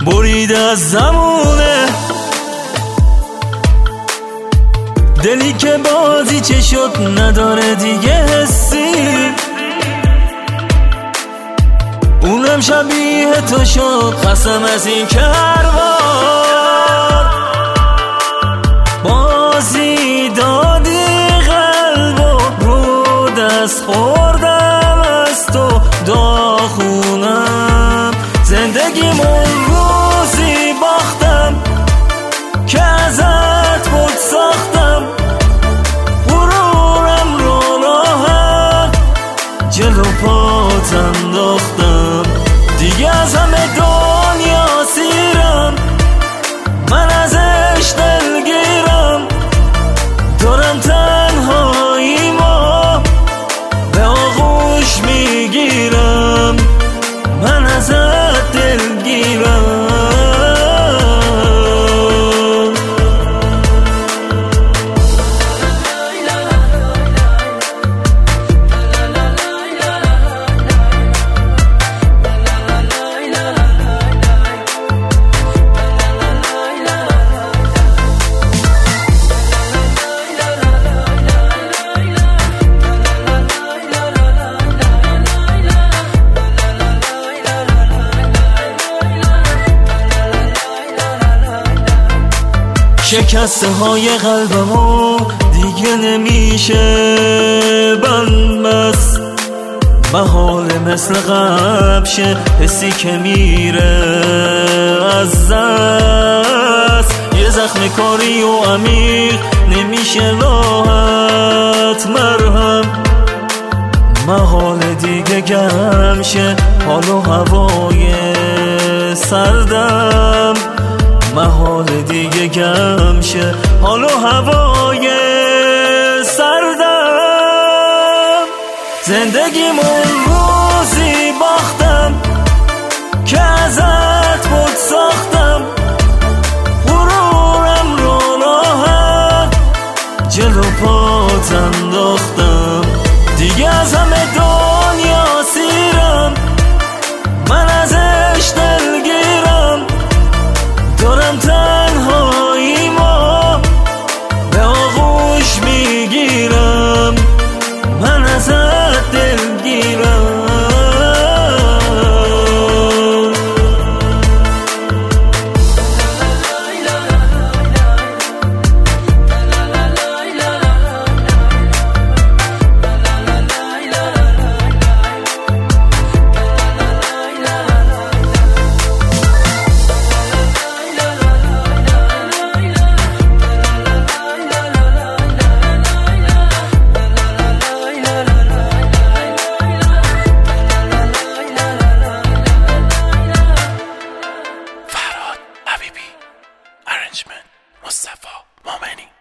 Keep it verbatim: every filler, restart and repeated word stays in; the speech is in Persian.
برید از زمونه، دلی که بازی چه شد نداره دیگه حسی، اونم شبیه تو شد. قسم از این که هر بار بازی دادی قلب و رو دست خوردم از تو داغونم. زندگیمون روزی باختم که ازت بود ساختم، غرورم رو راحت جلو پات انداختم. دیگه از همه دنیا سیرم، من ازش دلگیرم، دارم تنهاییمو به آغوش میگیرم، من ازت دلگیرم. شکسته های قلبمو دیگه نمیشه بند بس، محال مثل قبل شه حسی که میره از دست. یه زخم کاری و عمیق نمیشه راحت مرهم، محال دیگه گم شه حال و هوای سردم، محال دیگه گم شه حال و هوای سردم. زندگیمون روزی باختم که ازت بود ساختم، غرورم رو راحت جلو پات انداختم. دیگه از همه دنیا سیرم، من ازش دلگیرم، دارم تنهاییمو به آغوش میگیرم، من ازت دلگیرم. Arrangement مصطفی مومنی.